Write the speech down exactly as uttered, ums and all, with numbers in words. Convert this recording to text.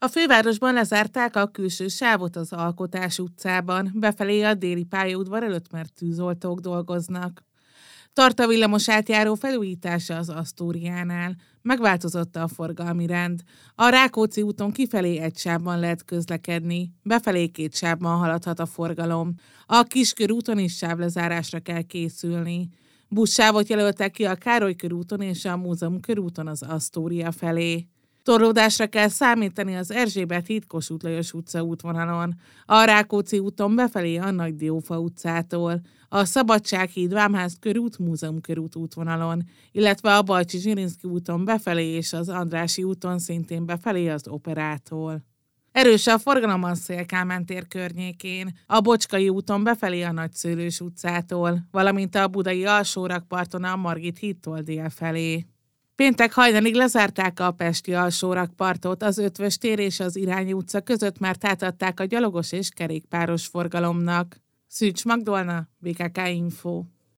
A fővárosban lezárták a külső sávot az Alkotás utcában, befelé a déli pályaudvar előtt, mert tűzoltók dolgoznak. Tart a villamos átjáró felújítása az Asztóriánál. Megváltozott a forgalmi rend. A Rákóczi úton kifelé egy sávban lehet közlekedni, befelé két sávban haladhat a forgalom. A Kiskörúton is sávlezárásra kell készülni. Buszsávot jelöltek ki a Károly körúton és a Múzeum körúton az Asztória felé. Torlódásra kell számítani az Erzsébet híd Kossuth Lajos utca útvonalon, a Rákóczi úton befelé a Nagy Diófa utcától, a Szabadsághíd Vámház körút Múzeum körút útvonalon, illetve a Bajcsi Zsirinszky úton befelé és az Andrássy úton szintén befelé az Operától. Erős a forgalom a Széll-Kálmán tér környékén, a Bocskai úton befelé a Nagyszőlős utcától, valamint a budai alsórakparton a Margit hídtól dél felé. Péntek hajnalig lezárták a pesti alsórakpartot, az Ötvös tér és az Irányi utca között, mert átadták a gyalogos és kerékpáros forgalomnak. Szűcs Magdolna, bé ká ká Info.